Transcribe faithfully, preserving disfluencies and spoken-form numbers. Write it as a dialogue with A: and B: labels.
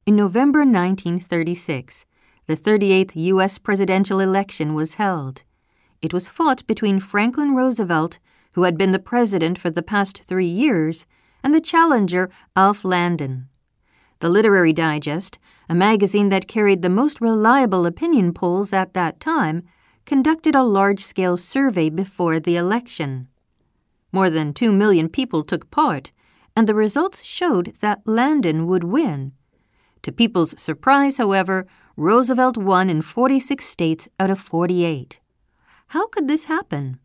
A: In November nineteen thirty-six, the thirty-eighth U S presidential election was held. It was fought between Franklin Roosevelt, who had been the president for the past three years, and the challenger Alf Landon. The Literary Digest, a magazine that carried the most reliable opinion polls at that time, conducted a large-scale survey before the election. More than two million people took part, and the results showed that Landon would win. To people's surprise, however, Roosevelt won in forty-six states out of forty-eight. How could this happen?